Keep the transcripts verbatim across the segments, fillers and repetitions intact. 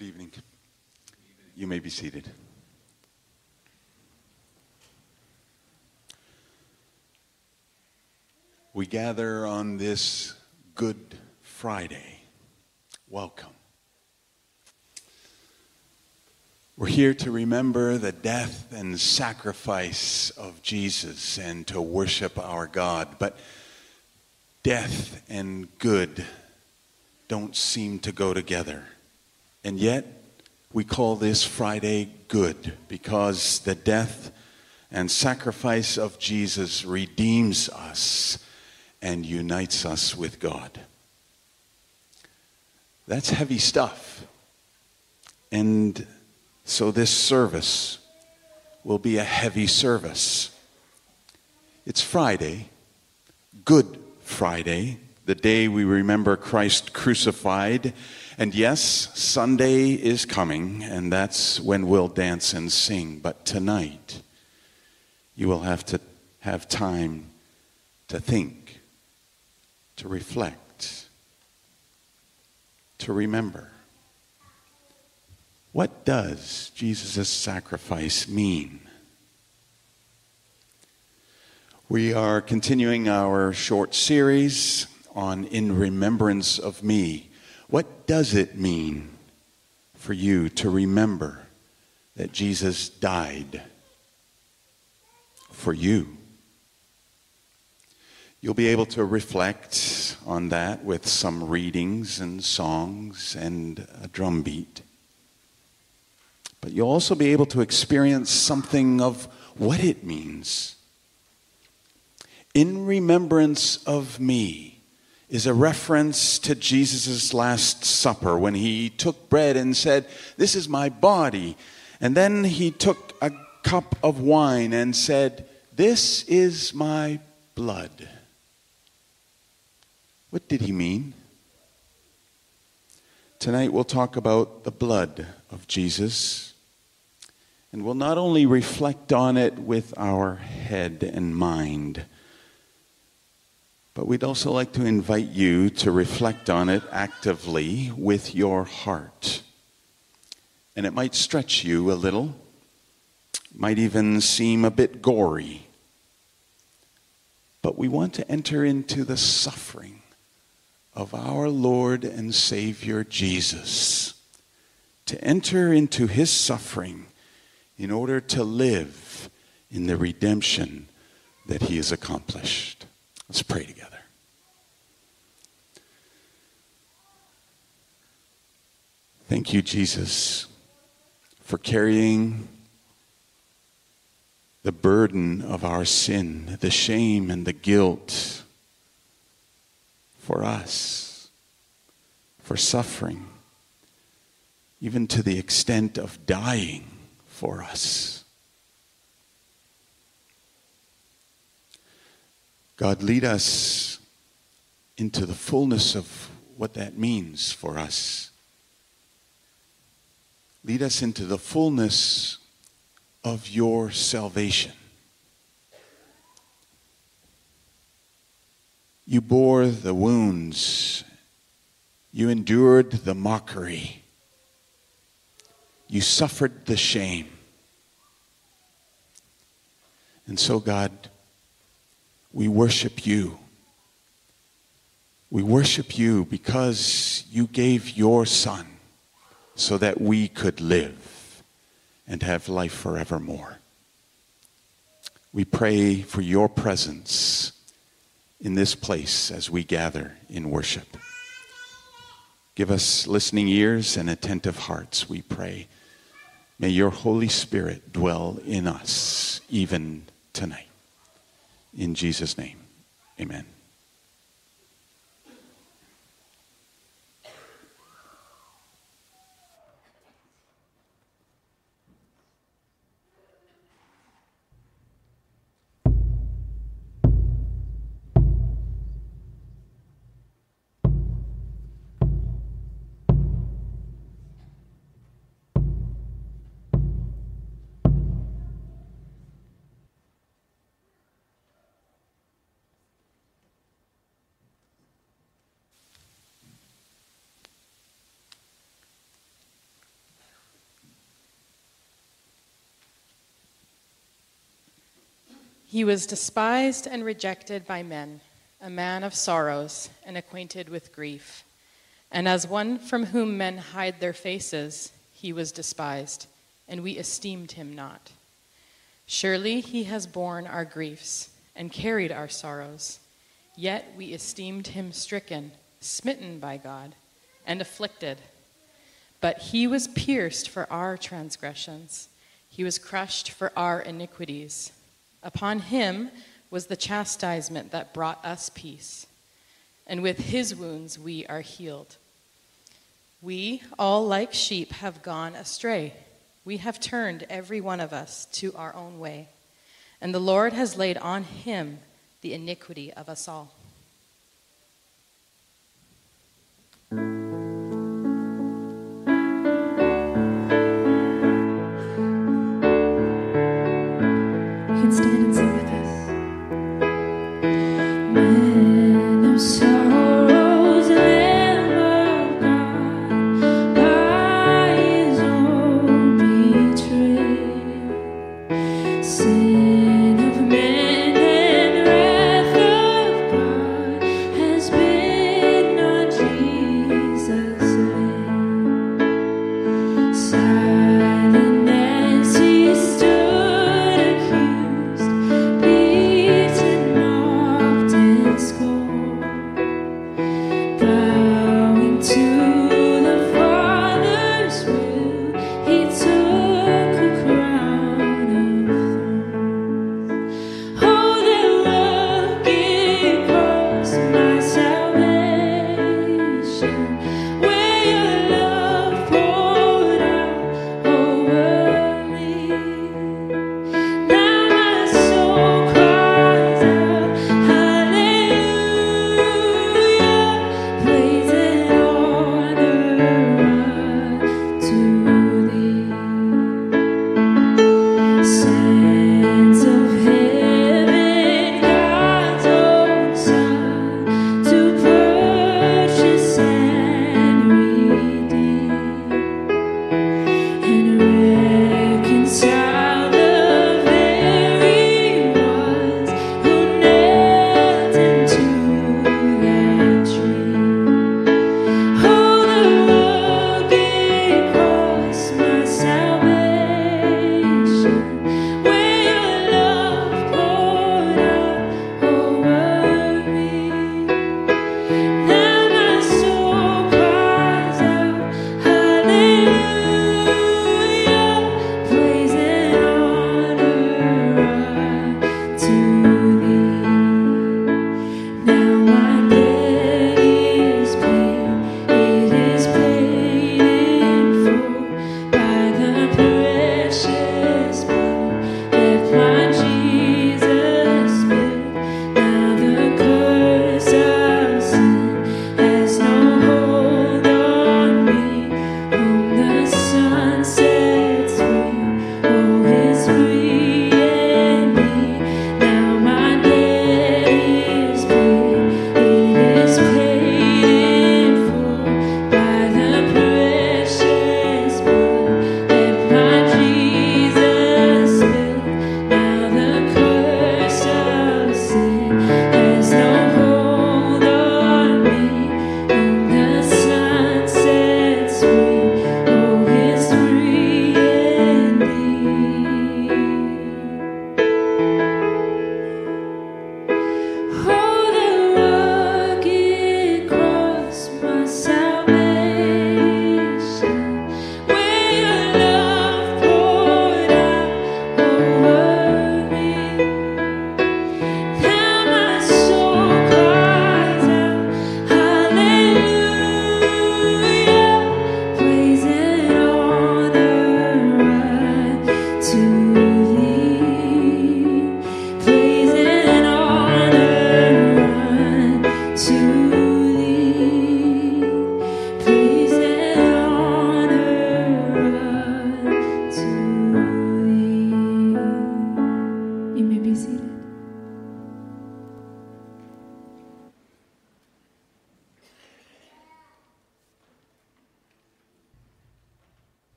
Good evening. You may be seated. We gather on this Good Friday. Welcome. We're here to remember the death and sacrifice of Jesus and to worship our God. But death and good don't seem to go together. And yet, we call this Friday good because the death and sacrifice of Jesus redeems us and unites us with God. That's heavy stuff. And so this service will be a heavy service. It's Friday, Good Friday, the day we remember Christ crucified. And yes, Sunday is coming, and that's when we'll dance and sing. But tonight, you will have to have time to think, to reflect, to remember. What does Jesus' sacrifice mean? We are continuing our short series on In Remembrance of Me. What does it mean for you to remember that Jesus died for you? You'll be able to reflect on that with some readings and songs and a drum beat. But you'll also be able to experience something of what it means. In remembrance of me is a reference to Jesus' Last Supper when he took bread and said, "This is my body." And then he took a cup of wine and said, "This is my blood." What did he mean? Tonight we'll talk about the blood of Jesus. And we'll not only reflect on it with our head and mind, but we'd also like to invite you to reflect on it actively with your heart. And it might stretch you a little, might even seem a bit gory. But we want to enter into the suffering of our Lord and Savior Jesus, to enter into his suffering in order to live in the redemption that he has accomplished. Let's pray together. Thank you, Jesus, for carrying the burden of our sin, the shame and the guilt for us, for suffering, even to the extent of dying for us. God, lead us into the fullness of what that means for us. Lead us into the fullness of your salvation. You bore the wounds. You endured the mockery. You suffered the shame. And so, God, we worship you. We worship you because you gave your Son so that we could live and have life forevermore. We pray for your presence in this place as we gather in worship. Give us listening ears and attentive hearts, we pray. May your Holy Spirit dwell in us even tonight. In Jesus' name, amen. He was despised and rejected by men, a man of sorrows and acquainted with grief. And as one from whom men hide their faces, he was despised, and we esteemed him not. Surely he has borne our griefs and carried our sorrows, yet we esteemed him stricken, smitten by God, and afflicted. But he was pierced for our transgressions. He was crushed for our iniquities. Upon him was the chastisement that brought us peace, and with his wounds we are healed. We, all like sheep, have gone astray. We have turned every one of us to our own way, and the Lord has laid on him the iniquity of us all. Stand and sing with us. Man of sorrows, Lamb of God, by his own betrayal, sin of man and wrath of God has been on Jesus slain. Silent as he stood accused, beaten, mocked, and scorned.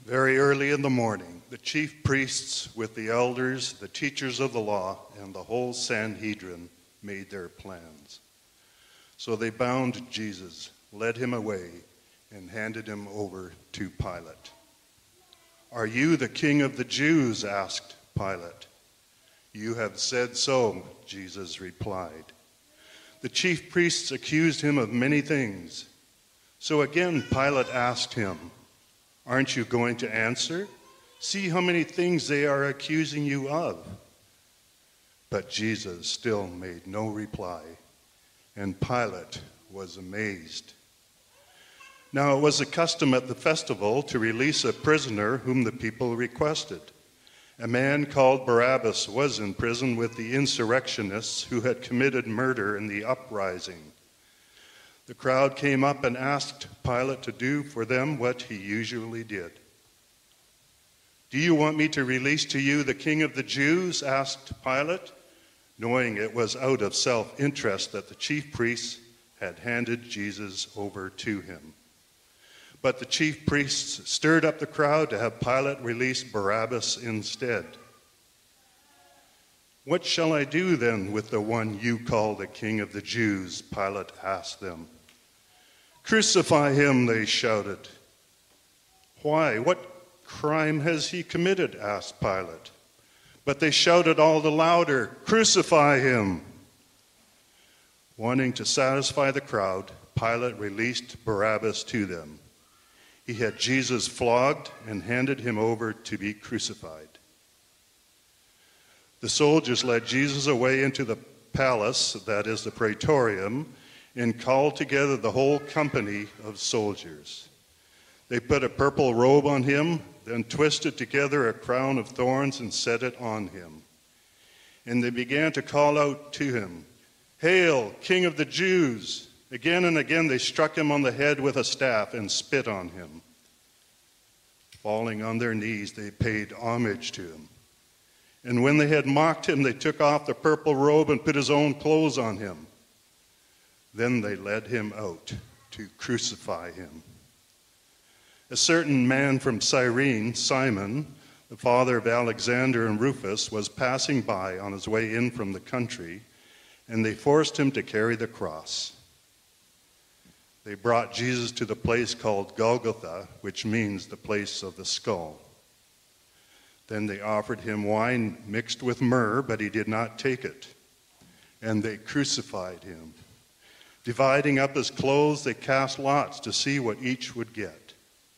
Very early in the morning, the chief priests with the elders, the teachers of the law, and the whole Sanhedrin made their plans. So they bound Jesus, led him away, and handed him over to Pilate. "Are you the king of the Jews?" asked Pilate. "You have said so," Jesus replied. The chief priests accused him of many things. So again Pilate asked him, "Aren't you going to answer? See how many things they are accusing you of." But Jesus still made no reply, and Pilate was amazed. Now it was a custom at the festival to release a prisoner whom the people requested. A man called Barabbas was in prison with the insurrectionists who had committed murder in the uprising. The crowd came up and asked Pilate to do for them what he usually did. "Do you want me to release to you the king of the Jews?" asked Pilate, knowing it was out of self-interest that the chief priests had handed Jesus over to him. But the chief priests stirred up the crowd to have Pilate release Barabbas instead. "What shall I do then with the one you call the king of the Jews?" Pilate asked them. "Crucify him," they shouted. "Why? What crime has he committed?" asked Pilate. But they shouted all the louder, "Crucify him!" Wanting to satisfy the crowd, Pilate released Barabbas to them. He had Jesus flogged and handed him over to be crucified. The soldiers led Jesus away into the palace, that is the praetorium, and called together the whole company of soldiers. They put a purple robe on him, then twisted together a crown of thorns and set it on him. And they began to call out to him, "Hail, King of the Jews!" Again and again they struck him on the head with a staff and spit on him. Falling on their knees, they paid homage to him. And when they had mocked him, they took off the purple robe and put his own clothes on him. Then they led him out to crucify him. A certain man from Cyrene, Simon, the father of Alexander and Rufus, was passing by on his way in from the country, and they forced him to carry the cross. They brought Jesus to the place called Golgotha, which means the place of the skull. Then they offered him wine mixed with myrrh, but he did not take it. And they crucified him. Dividing up his clothes, they cast lots to see what each would get.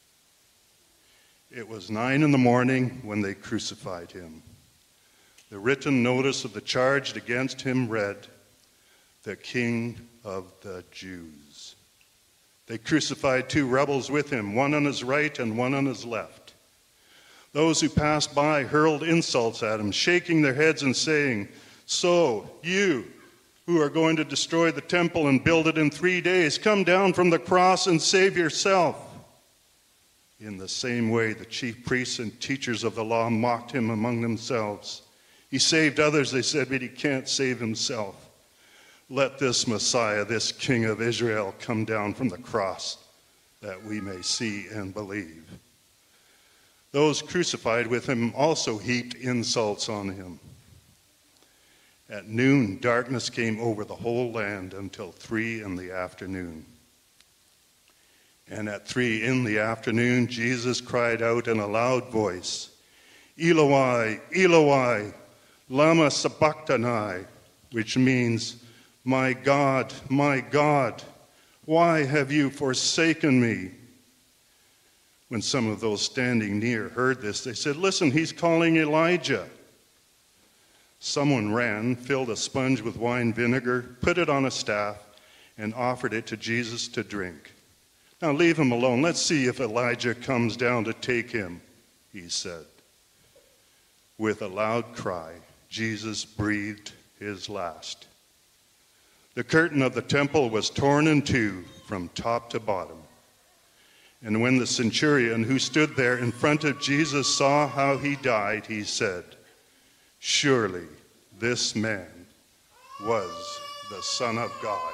It was nine in the morning when they crucified him. The written notice of the charge against him read, "The King of the Jews." They crucified two rebels with him, one on his right and one on his left. Those who passed by hurled insults at him, shaking their heads and saying, "So, you who are going to destroy the temple and build it in three days, come down from the cross and save yourself." In the same way, the chief priests and teachers of the law mocked him among themselves. "He saved others," they said, "but he can't save himself. Let this Messiah, this King of Israel, come down from the cross that we may see and believe." Those crucified with him also heaped insults on him. At noon, darkness came over the whole land until three in the afternoon. And at three in the afternoon, Jesus cried out in a loud voice, "Eloi, Eloi, lama sabachthani," which means, "My God, my God, why have you forsaken me?" When some of those standing near heard this, they said, "Listen, he's calling Elijah." Someone ran, filled a sponge with wine vinegar, put it on a staff, and offered it to Jesus to drink. "Now leave him alone. Let's see if Elijah comes down to take him," he said. With a loud cry, Jesus breathed his last. The curtain of the temple was torn in two from top to bottom. And when the centurion who stood there in front of Jesus saw how he died, he said, "Surely this man was the Son of God."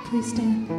Please stand.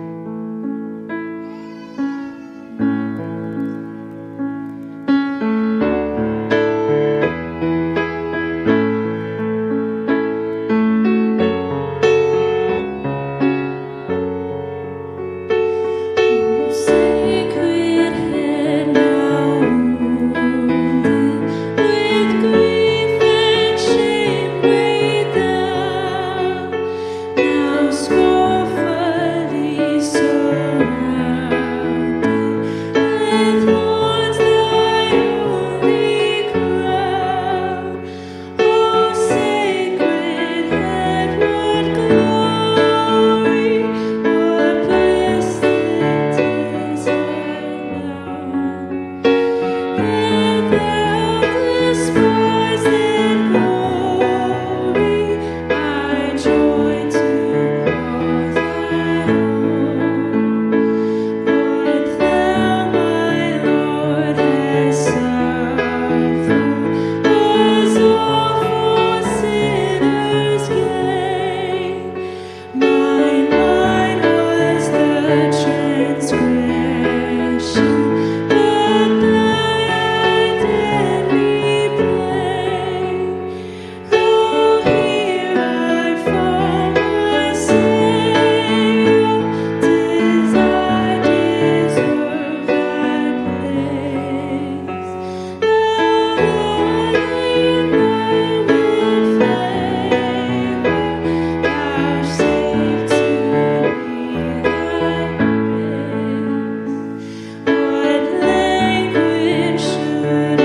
Sacred head now wounded, with grief and shame weighed down, now scornfully surrounded, with thorns thy only crown. O sacred head, what glory, what bliss that is renowned. Yet thou despised glory, I joy to call thy own. What thou, my Lord, hast suffered was all for sinners' gain. Mine, mine was the transgression, but thy I daily blame. Though here I fall my Savior, 'tis I deserve thy praise. Thou, Lord, in thy will favor, vouchsafe to me thy grace. What language should I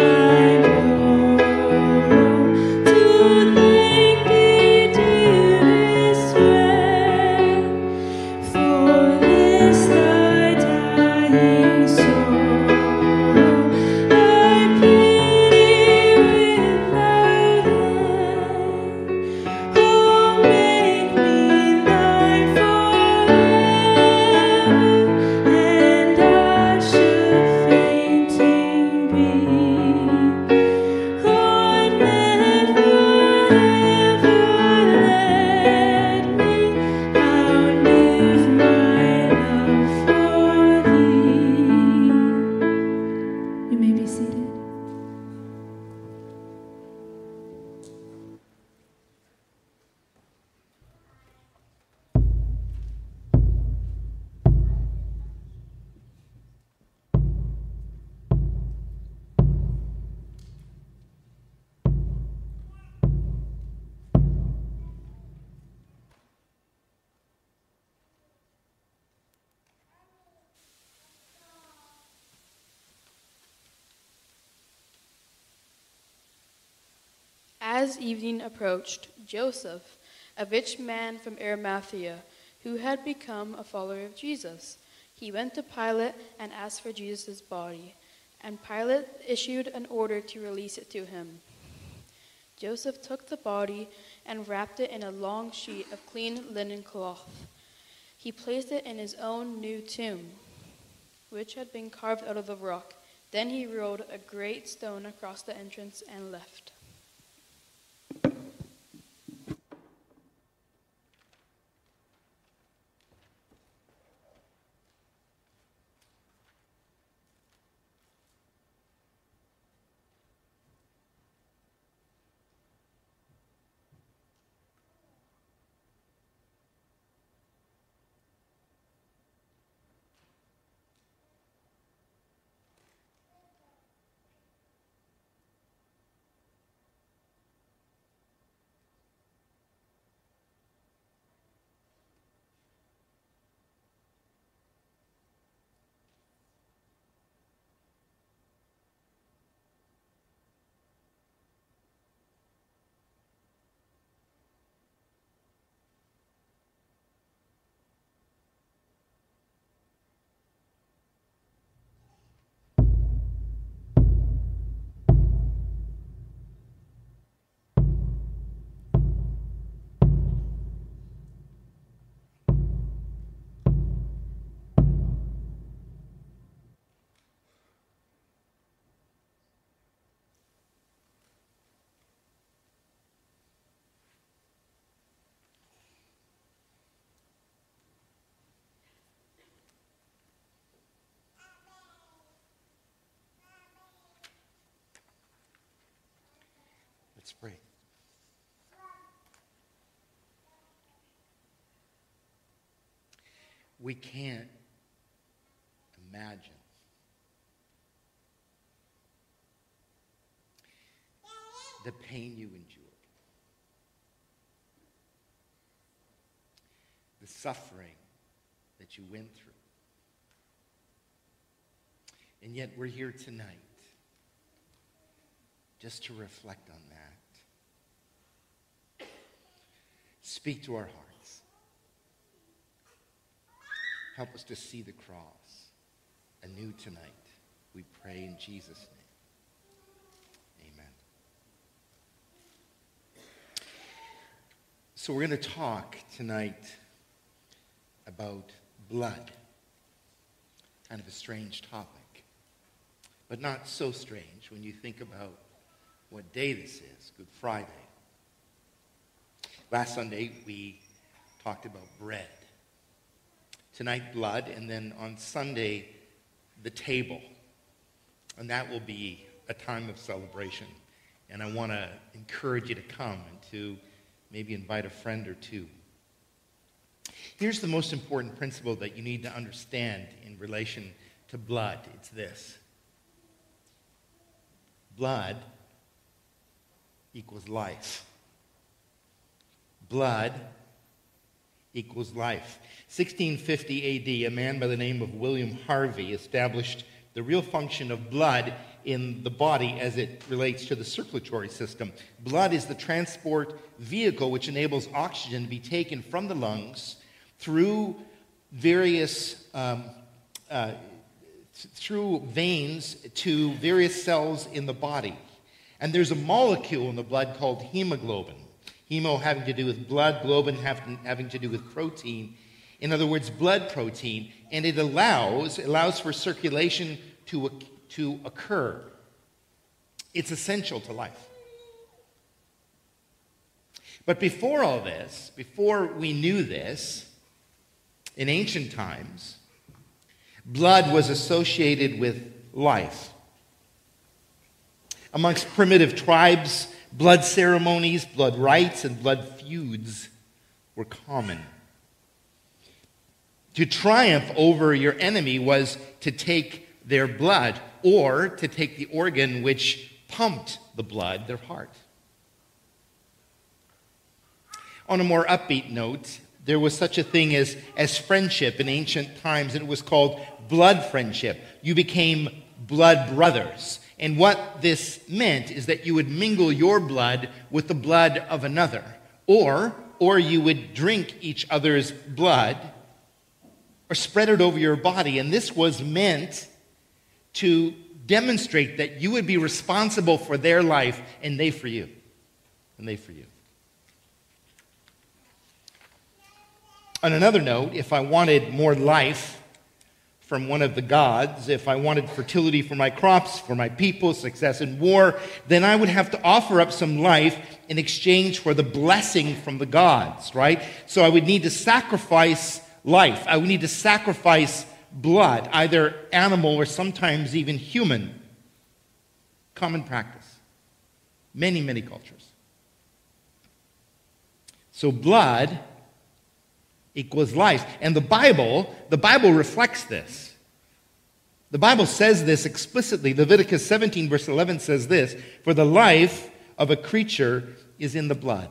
borrow to thank thee, dearest friend, for this thy dying sorrow, thy pity without end? Oh, make me thine forever, and I should fainting be. Lord, never, ever let me outlive my love for thee. You may be seated. As evening approached, Joseph, a rich man from Arimathea, who had become a follower of Jesus, he went to Pilate and asked for Jesus' body, and Pilate issued an order to release it to him. Joseph took the body and wrapped it in a long sheet of clean linen cloth. He placed it in his own new tomb, which had been carved out of the rock. Then he rolled a great stone across the entrance and left. Let's pray. We can't imagine the pain you endured, the suffering that you went through. And yet we're here tonight just to reflect on that. Speak to our hearts. Help us to see the cross anew tonight. We pray in Jesus' name. Amen. So we're going to talk tonight about blood. Kind of a strange topic, but not so strange when you think about what day this is, Good Friday. Last Sunday we talked about bread. Tonight, blood, and then on Sunday, the table. And that will be a time of celebration. And I want to encourage you to come and to maybe invite a friend or two. Here's the most important principle that you need to understand in relation to blood. It's this. Blood equals life. Blood equals life. sixteen fifty A D, a man by the name of William Harvey established the real function of blood in the body as it relates to the circulatory system. Blood is the transport vehicle which enables oxygen to be taken from the lungs through various um, uh, th- through veins to various cells in the body. And there's a molecule in the blood called hemoglobin. Hemo having to do with blood, globin having, having to do with protein. In other words, blood protein. And it allows, allows for circulation to, to occur. It's essential to life. But before all this, before we knew this, in ancient times, blood was associated with life. Amongst primitive tribes, blood ceremonies, blood rites, and blood feuds were common. To triumph over your enemy was to take their blood, or to take the organ which pumped the blood, their heart. On a more upbeat note, there was such a thing as, as friendship in ancient times, and it was called blood friendship. You became blood brothers. And what this meant is that you would mingle your blood with the blood of another, or, or you would drink each other's blood, or spread it over your body. And this was meant to demonstrate that you would be responsible for their life, and they for you. And they for you. On another note, if I wanted more life from one of the gods, if I wanted fertility for my crops, for my people, success in war, then I would have to offer up some life in exchange for the blessing from the gods, right? So I would need to sacrifice life. I would need to sacrifice blood, either animal or sometimes even human. Common practice. Many, many cultures. So blood equals life. And the Bible, the Bible reflects this. The Bible says this explicitly. Leviticus seventeen verse eleven says this, "For the life of a creature is in the blood."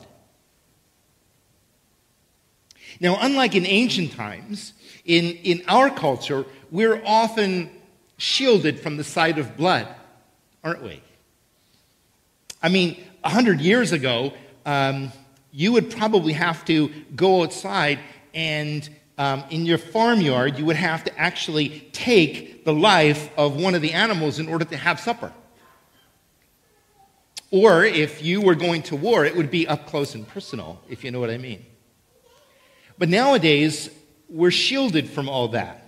Now, unlike in ancient times, in, in our culture, we're often shielded from the sight of blood, aren't we? I mean, a hundred years ago, um, you would probably have to go outside and um, in your farmyard, you would have to actually take the life of one of the animals in order to have supper. Or if you were going to war, it would be up close and personal, if you know what I mean. But nowadays, we're shielded from all that.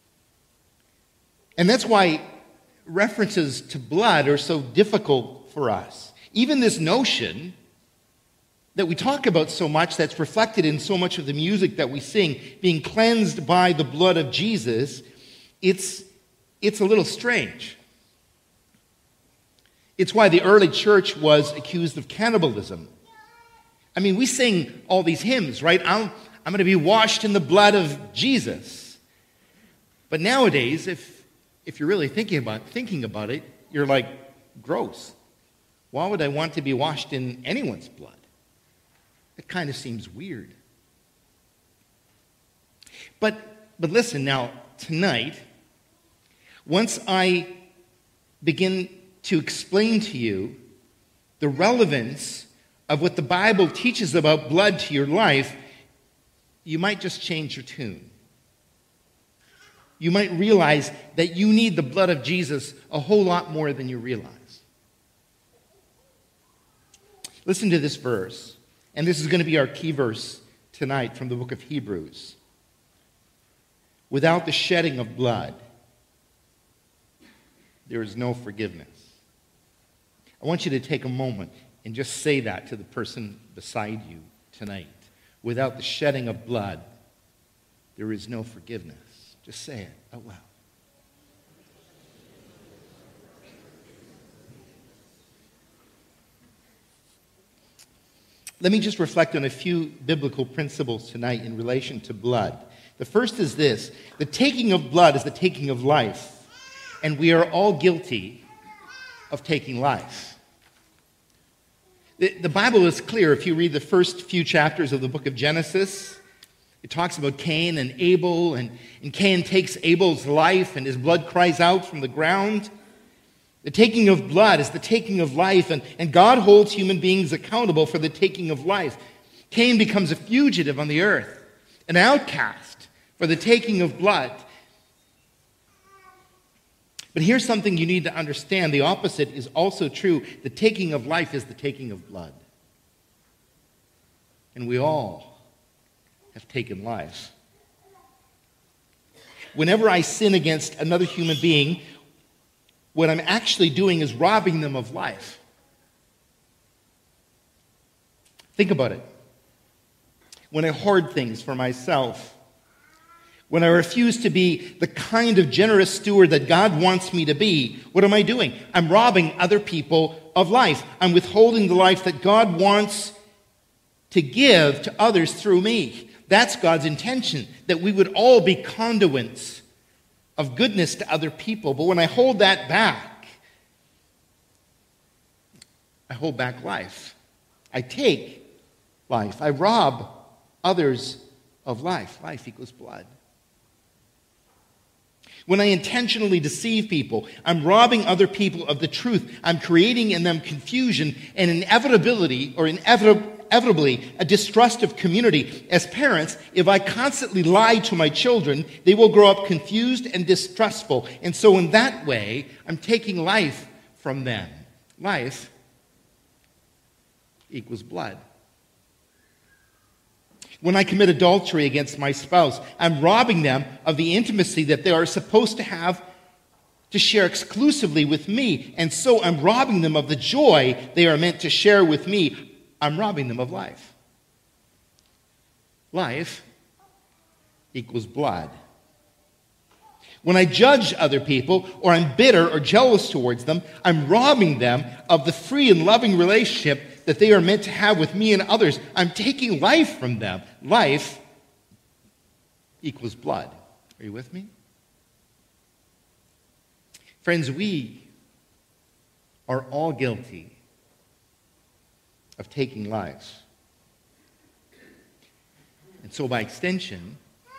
And that's why references to blood are so difficult for us. Even this notion that we talk about so much, that's reflected in so much of the music that we sing, being cleansed by the blood of Jesus, it's, it's a little strange. It's why the early church was accused of cannibalism. I mean, we sing all these hymns, right? I'm, I'm going to be washed in the blood of Jesus. But nowadays, if, if you're really thinking about, thinking about it, you're like, gross. Why would I want to be washed in anyone's blood? It kind of seems weird. But, but listen now, tonight, once I begin to explain to you the relevance of what the Bible teaches about blood to your life, you might just change your tune. You might realize that you need the blood of Jesus a whole lot more than you realize. Listen to this verse, and this is going to be our key verse tonight from the book of Hebrews. Without the shedding of blood, there is no forgiveness. I want you to take a moment and just say that to the person beside you tonight. Without the shedding of blood, there is no forgiveness. Just say it out loud. Let me just reflect on a few biblical principles tonight in relation to blood. The first is this: the taking of blood is the taking of life, and we are all guilty of taking life. The, the Bible is clear. If you read the first few chapters of the book of Genesis, it talks about Cain and Abel, and, and Cain takes Abel's life, and his blood cries out from the ground. The taking of blood is the taking of life, and, and God holds human beings accountable for the taking of life. Cain becomes a fugitive on the earth, an outcast for the taking of blood. But here's something you need to understand. The opposite is also true. The taking of life is the taking of blood. And we all have taken life. Whenever I sin against another human being, what I'm actually doing is robbing them of life. Think about it. When I hoard things for myself, when I refuse to be the kind of generous steward that God wants me to be, what am I doing? I'm robbing other people of life. I'm withholding the life that God wants to give to others through me. That's God's intention, that we would all be conduits of goodness to other people. But when I hold that back, I hold back life. I take life. I rob others of life. Life equals blood. When I intentionally deceive people, I'm robbing other people of the truth. I'm creating in them confusion and inevitability or inevitably a distrust of community. As parents, if I constantly lie to my children, they will grow up confused and distrustful. And so in that way, I'm taking life from them. Life equals blood. When I commit adultery against my spouse, I'm robbing them of the intimacy that they are supposed to have to share exclusively with me. And so I'm robbing them of the joy they are meant to share with me. I'm robbing them of life. Life equals blood. When I judge other people, or I'm bitter or jealous towards them, I'm robbing them of the free and loving relationship that they are meant to have with me and others. I'm taking life from them. Life equals blood. Are you with me? Friends, we are all guilty of taking lives. And so by extension,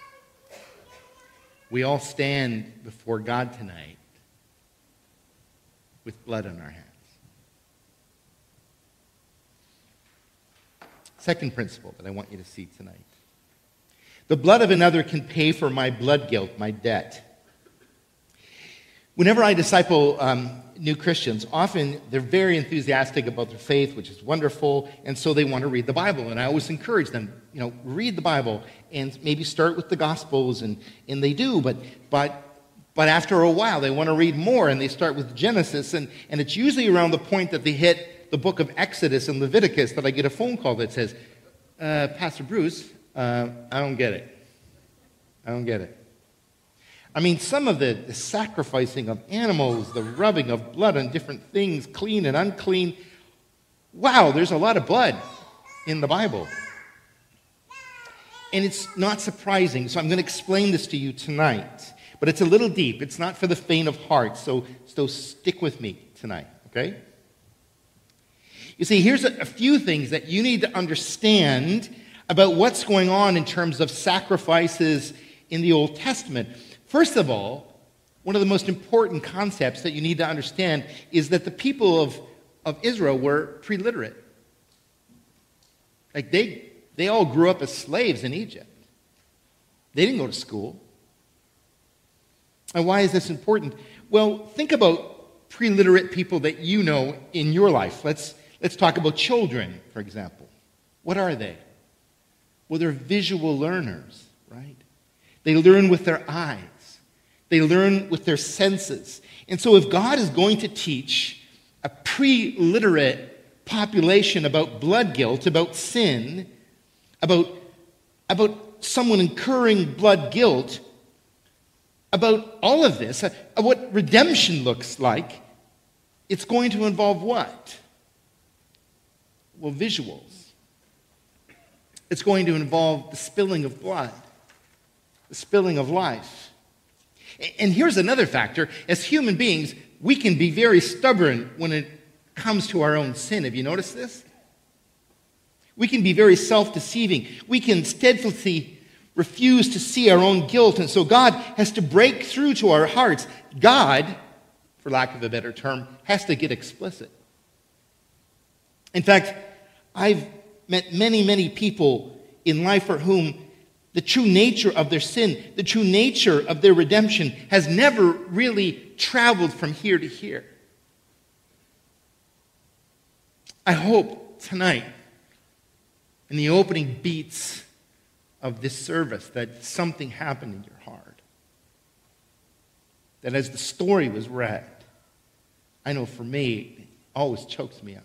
we all stand before God tonight with blood on our hands. Second principle that I want you to see tonight. The blood of another can pay for my blood guilt, my debt. Whenever I disciple um, new Christians, often they're very enthusiastic about their faith, which is wonderful, and so they want to read the Bible. And I always encourage them, you know, read the Bible and maybe start with the Gospels, and, and they do, but but but after a while they want to read more, and they start with Genesis, and, and it's usually around the point that they hit the book of Exodus and Leviticus that I get a phone call that says, uh, Pastor Bruce, uh, I don't get it. I don't get it. I mean, some of the, the sacrificing of animals, the rubbing of blood on different things, clean and unclean. Wow, there's a lot of blood in the Bible. And it's not surprising, so I'm going to explain this to you tonight. But it's a little deep. It's not for the faint of heart, so, so stick with me tonight, okay? You see, here's a, a few things that you need to understand about what's going on in terms of sacrifices in the Old Testament. First of all, one of the most important concepts that you need to understand is that the people of, of Israel were pre-literate. Like they, they all grew up as slaves in Egypt. They didn't go to school. And why is this important? Well, think about pre-literate people that you know in your life. Let's, let's talk about children, for example. What are they? Well, they're visual learners, right? They learn with their eyes. They learn with their senses. And so if God is going to teach a pre-literate population about blood guilt, about sin, about, about someone incurring blood guilt, about all of this, uh, what redemption looks like, it's going to involve what? Well, visuals. It's going to involve the spilling of blood, the spilling of life. And here's another factor. As human beings, we can be very stubborn when it comes to our own sin. Have you noticed this? We can be very self-deceiving. We can steadfastly refuse to see our own guilt. And so God has to break through to our hearts. God, for lack of a better term, has to get explicit. In fact, I've met many, many people in life for whom the true nature of their sin, the true nature of their redemption has never really traveled from here to here. I hope tonight, in the opening beats of this service, that something happened in your heart. That as the story was read, I know for me, it always chokes me up.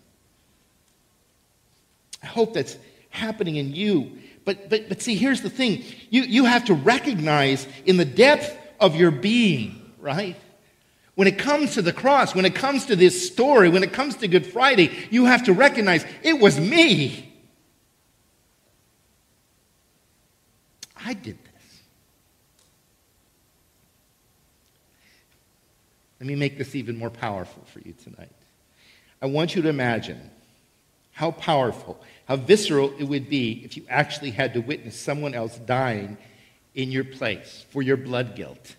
I hope that's happening in you. But, but, but see, here's the thing. You, you have to recognize in the depth of your being, right? When it comes to the cross, when it comes to this story, when it comes to Good Friday, you have to recognize it was me. I did this. Let me make this even more powerful for you tonight. I want you to imagine how powerful, how visceral it would be if you actually had to witness someone else dying in your place for your blood guilt.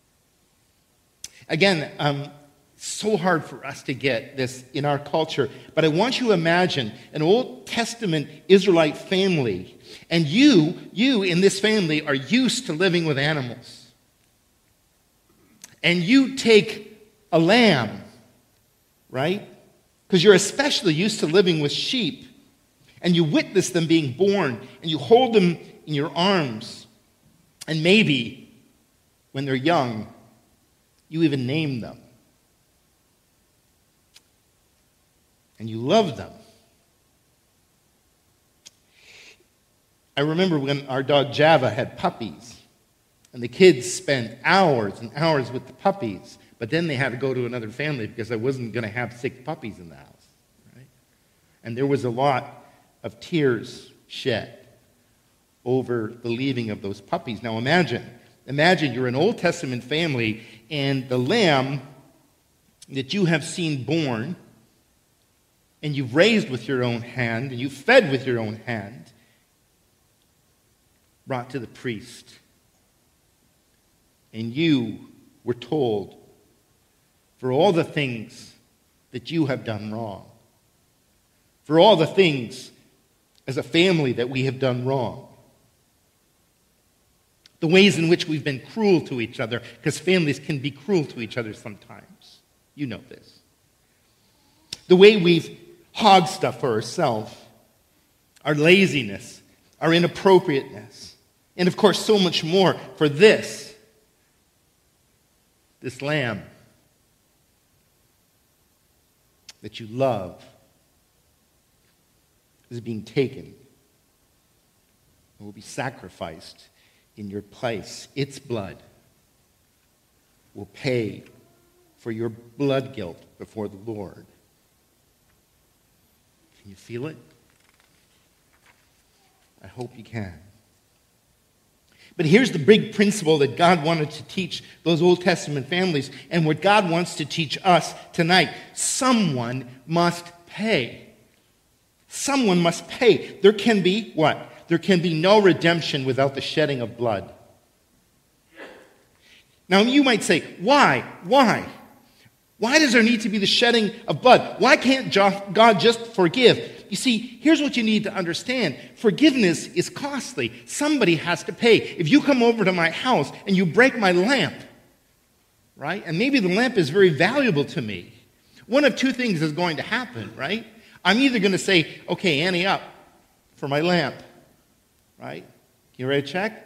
Again, um, so hard for us to get this in our culture, but I want you to imagine an Old Testament Israelite family, and you, you in this family are used to living with animals. And you take a lamb, right? Because you're especially used to living with sheep, and you witness them being born, and you hold them in your arms, and maybe when they're young, you even name them. And you love them. I remember when our dog Java had puppies, and the kids spent hours and hours with the puppies, but then they had to go to another family because I wasn't going to have six puppies in the house. Right? And there was a lot of tears shed over the leaving of those puppies. Now imagine, imagine you're an Old Testament family, and the lamb that you have seen born, and you've raised with your own hand, and you've fed with your own hand, brought to the priest. And you were told, for all the things that you have done wrong, for all the things as a family that we have done wrong, the ways in which we've been cruel to each other, because families can be cruel to each other sometimes. You know this. The way we've hogged stuff for ourselves, our laziness, our inappropriateness, and of course so much more for this, this lamb that you love is being taken and will be sacrificed in your place. Its blood will pay for your blood guilt before the Lord. Can you feel it? I hope you can. But here's the big principle that God wanted to teach those Old Testament families, and what God wants to teach us tonight. Someone must pay. Someone must pay. There can be what? There can be no redemption without the shedding of blood. Now you might say, why? Why? Why does there need to be the shedding of blood? Why can't God just forgive? You see, here's what you need to understand. Forgiveness is costly. Somebody has to pay. If you come over to my house and you break my lamp, right? And maybe the lamp is very valuable to me. One of two things is going to happen, right? I'm either going to say, okay, Annie up for my lamp, right? You ready to check?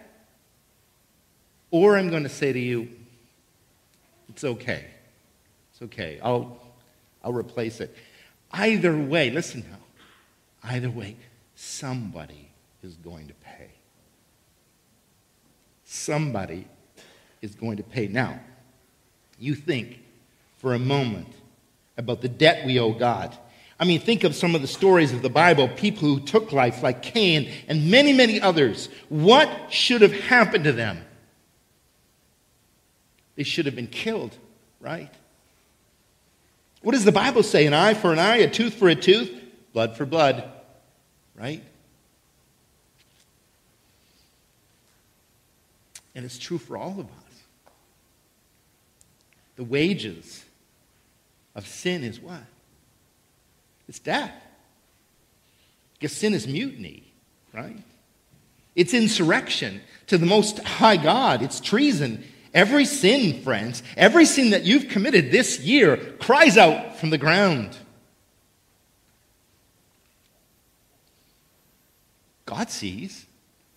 Or I'm going to say to you, it's okay. It's okay. I'll, I'll replace it. Either way, listen now. Either way, somebody is going to pay. Somebody is going to pay. Now, you think for a moment about the debt we owe God. I mean, think of some of the stories of the Bible, people who took life like Cain and many, many others. What should have happened to them? They should have been killed, right? What does the Bible say? An eye for an eye, a tooth for a tooth, blood for blood, right? And it's true for all of us. The wages of sin is what? It's death. Because sin is mutiny, right? It's insurrection to the Most High God. It's treason. Every sin, friends, every sin that you've committed this year cries out from the ground. God sees.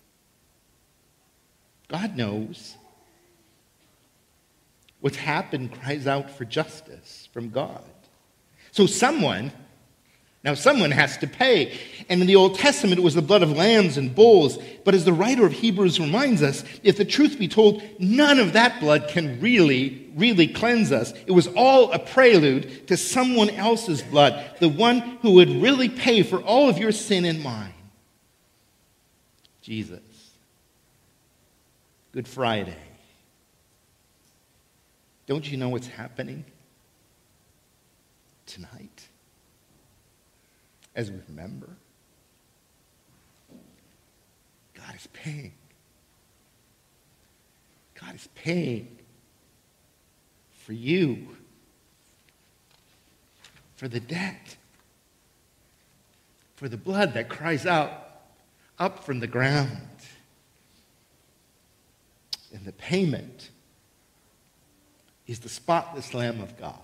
God knows. What's happened cries out for justice from God. So someone, now someone has to pay. And in the Old Testament, it was the blood of lambs and bulls. But as the writer of Hebrews reminds us, if the truth be told, none of that blood can really, really cleanse us. It was all a prelude to someone else's blood, the one who would really pay for all of your sin and mine. Jesus. Good Friday. Don't you know what's happening tonight? As we remember, God is paying. God is paying for you, for the debt, for the blood that cries out up from the ground. And the payment is the spotless Lamb of God.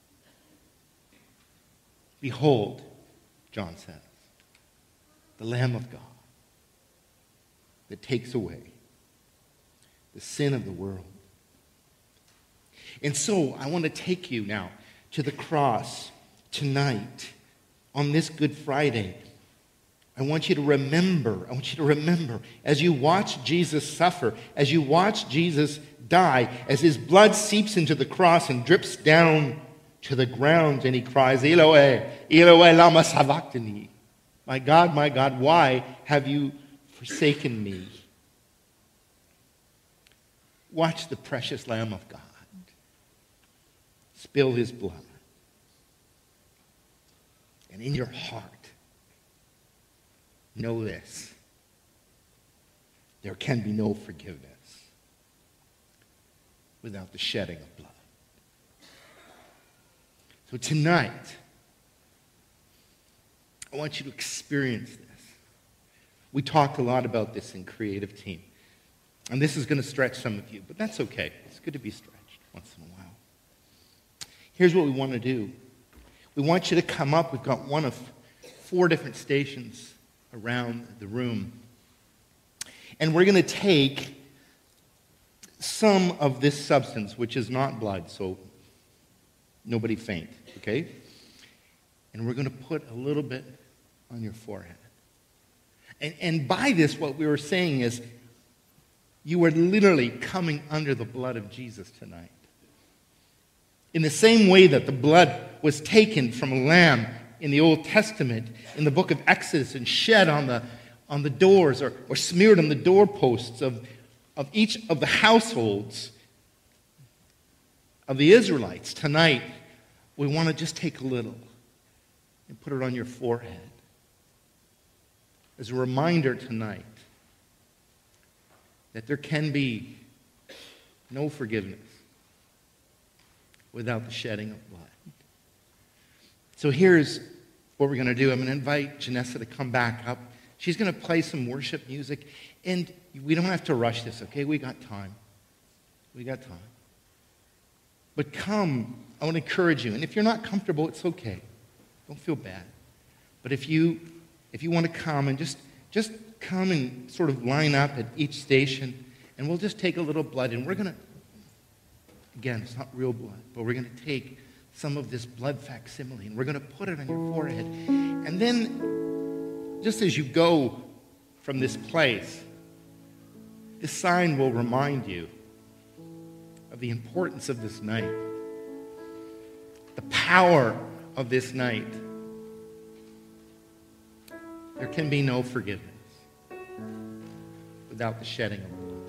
Behold, John says, the Lamb of God that takes away the sin of the world. And so I want to take you now to the cross tonight on this Good Friday. I want you to remember, I want you to remember, as you watch Jesus suffer, as you watch Jesus die, as his blood seeps into the cross and drips down to the ground, and he cries, Eloi, Eloi, lama sabachthani. My God, my God, why have you forsaken me? Watch the precious Lamb of God spill his blood. And in your heart, know this: there can be no forgiveness without the shedding of blood. So tonight, I want you to experience this. We talked a lot about this in Creative Team. And this is going to stretch some of you, but that's okay. It's good to be stretched once in a while. Here's what we want to do. We want you to come up. We've got one of four different stations around the room. And we're going to take some of this substance, which is not blood, so nobody faint, okay? And we're going to put a little bit on your forehead. And, and by this, what we were saying is, you are literally coming under the blood of Jesus tonight. In the same way that the blood was taken from a lamb in the Old Testament, in the book of Exodus, and shed on the, on the doors or, or smeared on the doorposts of, of each of the households of the Israelites, tonight we want to just take a little and put it on your forehead as a reminder tonight that there can be no forgiveness without the shedding of blood. So here's what we're going to do. I'm going to invite Janessa to come back up. She's going to play some worship music. And we don't have to rush this, okay? We got time. We got time. But come, I want to encourage you. And if you're not comfortable, it's okay. Don't feel bad. But if you if you want to come and just, just come and sort of line up at each station, and we'll just take a little blood, and we're going to, again, it's not real blood, but we're going to take some of this blood facsimile, and we're going to put it on your forehead. And then, just as you go from this place, this sign will remind you of the importance of this night, the power of this night. There can be no forgiveness without the shedding of blood.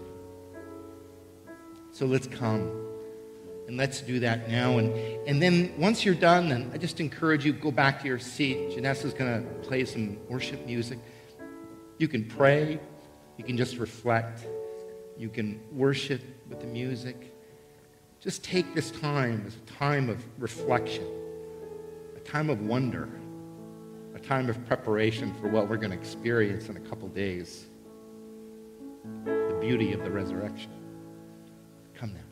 So let's come. And let's do that now. And, and then once you're done, then I just encourage you, go back to your seat. Janessa's going to play some worship music. You can pray. You can just reflect. You can worship with the music. Just take this time as a time of reflection, a time of wonder, a time of preparation for what we're going to experience in a couple days. The beauty of the resurrection. Come now.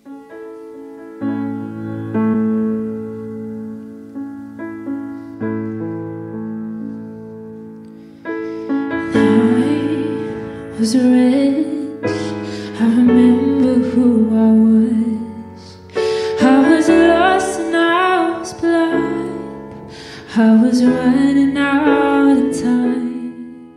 I was rich, I remember who I was. I was lost and I was blind. I was running out of time.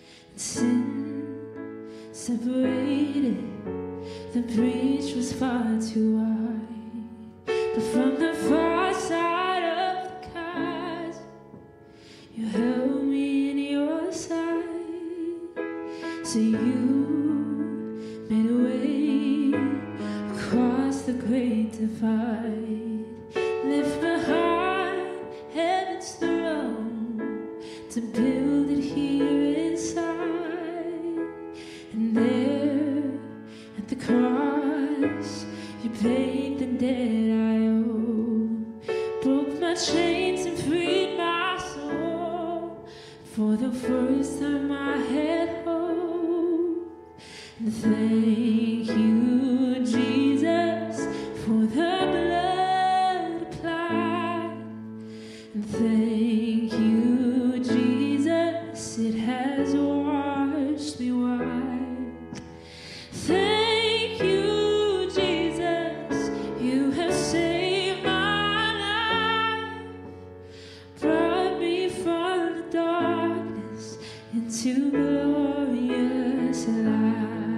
Sin separated, the breach was far too wide. But from the far side of the chasm, you held me in your side. So you made a way across the great divide. Left behind heaven's throne to build it here inside. And there at the cross you paid the debt I owe. Broke my chains and freed my soul. For the first time I had hope. And thank you, Jesus, for the blood applied. And thank you, Jesus, it has washed me white. Thank you, Jesus, you have saved my life. Brought me from the darkness into glorious light.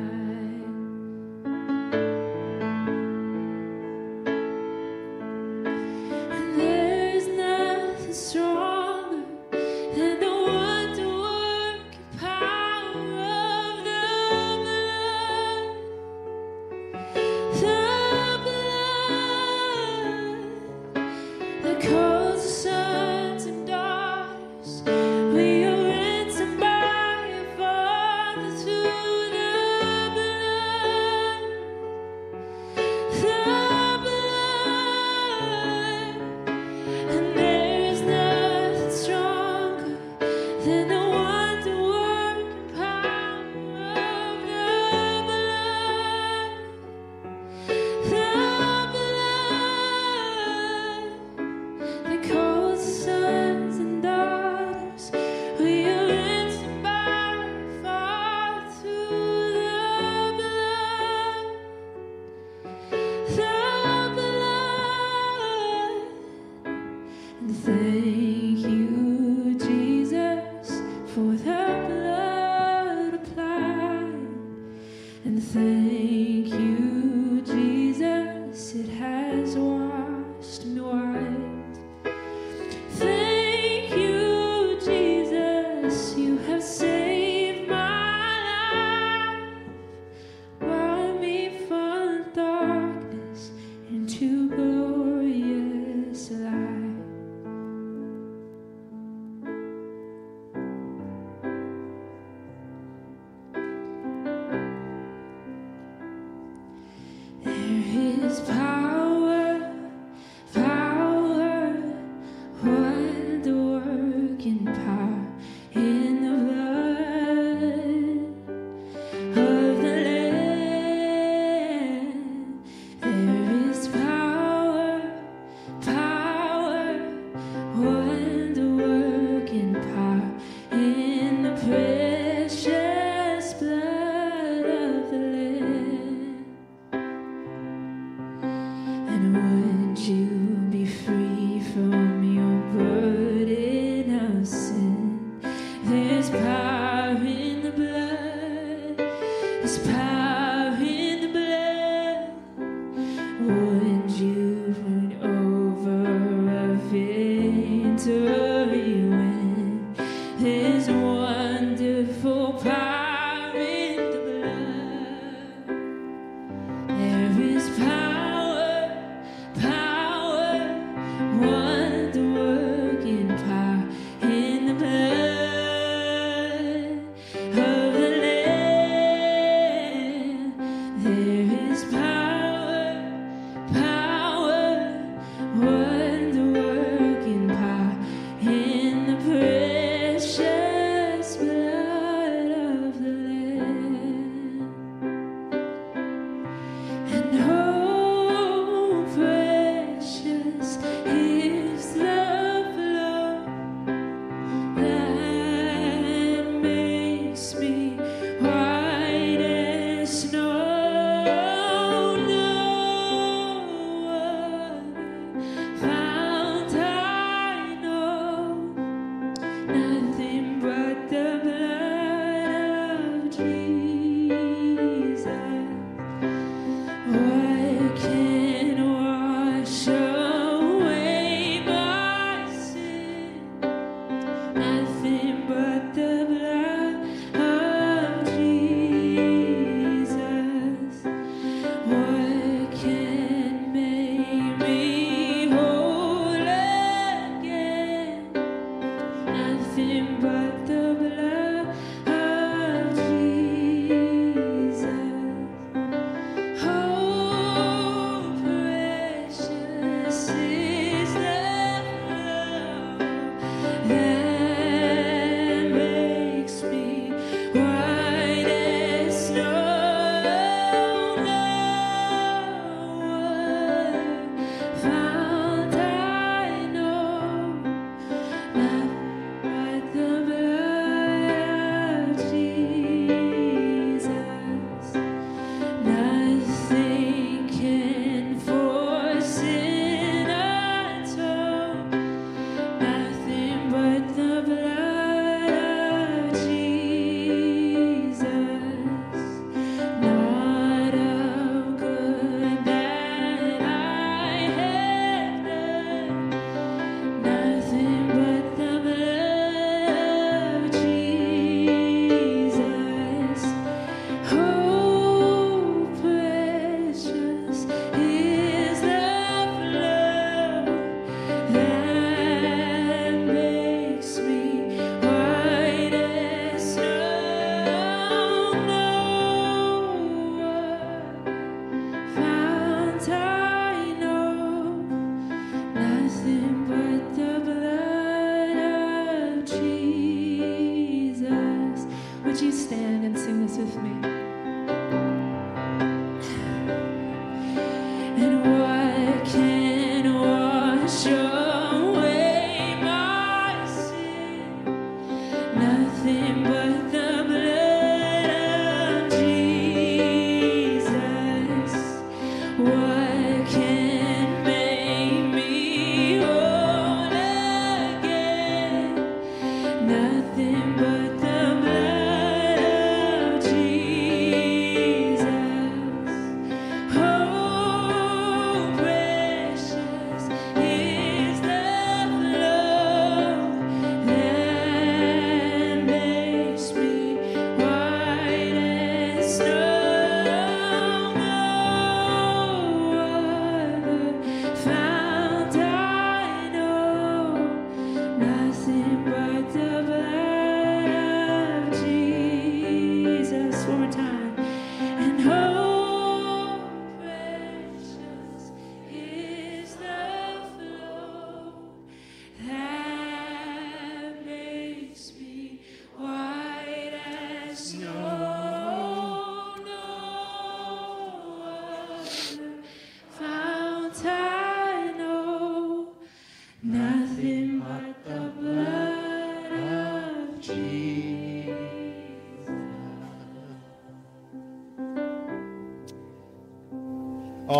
Thank you, Jesus, for the blood applied. And thank you, Jesus, it has washed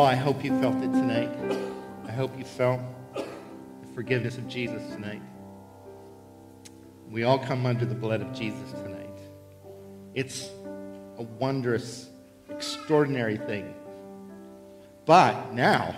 I hope you felt it tonight. I hope you felt the forgiveness of Jesus tonight. We all come under the blood of Jesus tonight. It's a wondrous, extraordinary thing. But now,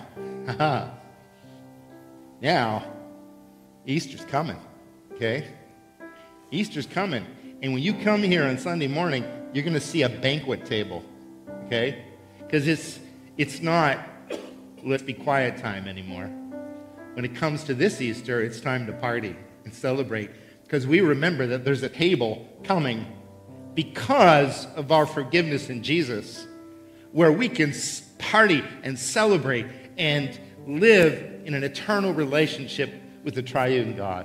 now, Easter's coming, okay? Easter's coming. And when you come here on Sunday morning, you're going to see a banquet table, okay? Because it's, it's not, let's be quiet time anymore. When it comes to this Easter, it's time to party and celebrate. Because we remember that there's a table coming because of our forgiveness in Jesus, where we can party and celebrate and live in an eternal relationship with the triune God.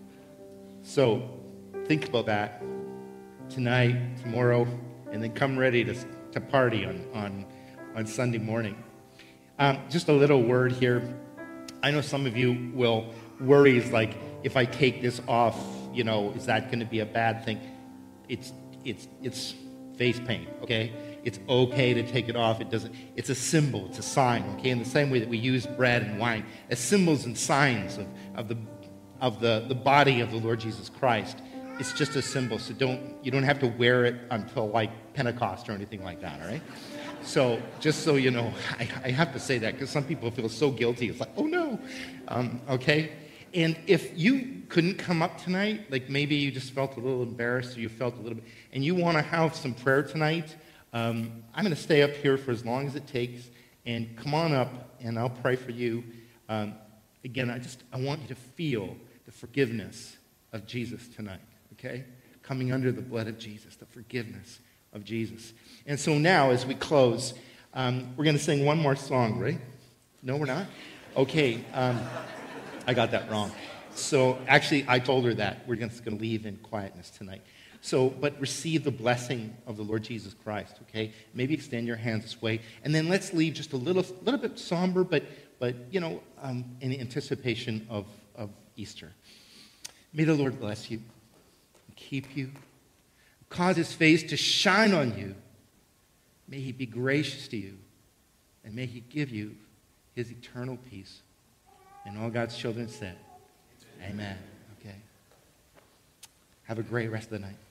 So think about that tonight, tomorrow, and then come ready to, to party on, on, on Sunday morning. Um, just a little word here. I know some of you will worry, like, if I take this off, you know, is that going to be a bad thing? It's it's it's face paint, okay? It's okay to take it off. It doesn't. It's a symbol. It's a sign, okay? In the same way that we use bread and wine as symbols and signs of, of the of the, the body of the Lord Jesus Christ. It's just a symbol. So don't you don't have to wear it until like Pentecost or anything like that, all right? So just so you know, I, I have to say that because some people feel so guilty. It's like, oh no, um, okay? And if you couldn't come up tonight, like maybe you just felt a little embarrassed or you felt a little bit, and you want to have some prayer tonight, um, I'm going to stay up here for as long as it takes, and come on up, and I'll pray for you. Um, again, I just I want you to feel the forgiveness of Jesus tonight, okay? Coming under the blood of Jesus, the forgiveness of Jesus. And so now, as we close, um, we're going to sing one more song, right? No, we're not? Okay. Um, I got that wrong. So actually, I told her that. We're just going to leave in quietness tonight. So, but receive the blessing of the Lord Jesus Christ, okay? Maybe extend your hands this way. And then let's leave just a little little bit somber, but, but you know, um, in anticipation of, of Easter. May the Lord bless you and keep you. Cause his face to shine on you. May he be gracious to you. And may he give you his eternal peace. And all God's children said, amen. Okay. Have a great rest of the night.